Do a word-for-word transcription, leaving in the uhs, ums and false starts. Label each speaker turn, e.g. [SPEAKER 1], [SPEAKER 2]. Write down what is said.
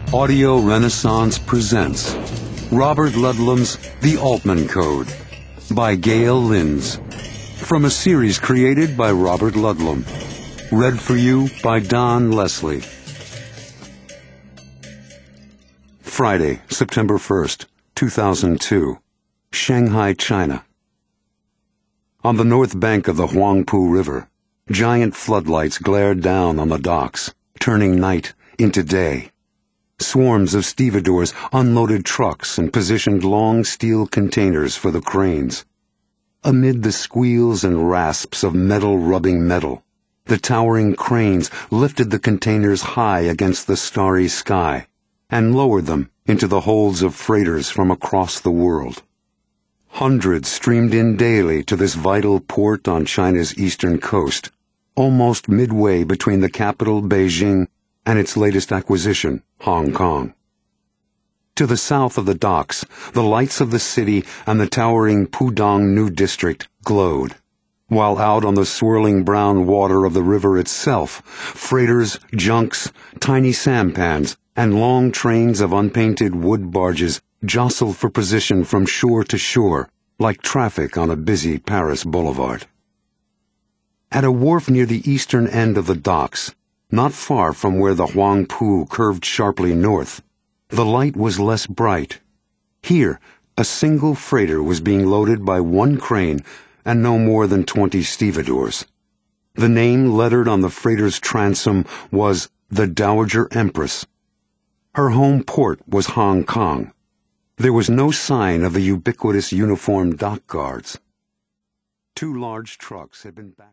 [SPEAKER 1] Audio Renaissance presents Robert Ludlum's The Altman Code by Gail Linds, from a series created by Robert Ludlum. Read for you by Don Leslie. Friday, September first, two thousand two, Shanghai, China. On the north bank of the Huangpu River, giant floodlights glared down on the docks, turning night into day. Swarms of stevedores unloaded trucks and positioned long steel containers for the cranes. Amid the squeals and rasps of metal rubbing metal, the towering cranes lifted the containers high against the starry sky and lowered them into the holds of freighters from across the world. Hundreds streamed in daily to this vital port on China's eastern coast, almost midway between the capital Beijing and its latest acquisition, Hong Kong. To the south of the docks, the lights of the city and the towering Pudong New District glowed, while out on the swirling brown water of the river itself, freighters, junks, tiny sampans, and long trains of unpainted wood barges jostled for position from shore to shore, like traffic on a busy Paris boulevard. At a wharf near the eastern end of the docks, not far from where the Huangpu curved sharply north, the light was less bright. Here, a single freighter was being loaded by one crane and no more than twenty stevedores. The name lettered on the freighter's transom was the Dowager Empress. Her home port was Hong Kong. There was no sign of the ubiquitous uniformed dock guards. Two large trucks had been back